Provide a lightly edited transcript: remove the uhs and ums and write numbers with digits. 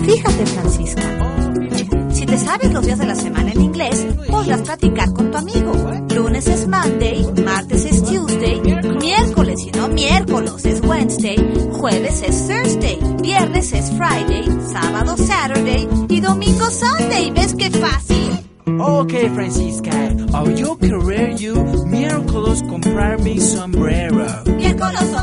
Fíjate, Francisca, si te sabes los días de la semana en inglés, podrás platicar con tu amigo. Lunes es Monday, martes es Tuesday, miércoles y no miércoles es Wednesday, jueves es Thursday, viernes es Friday, sábado Saturday y domingo Sunday. ¿Ves qué fácil? Okay, Francisca. Yo querer you miércoles comprar mi sombrero. Miércoles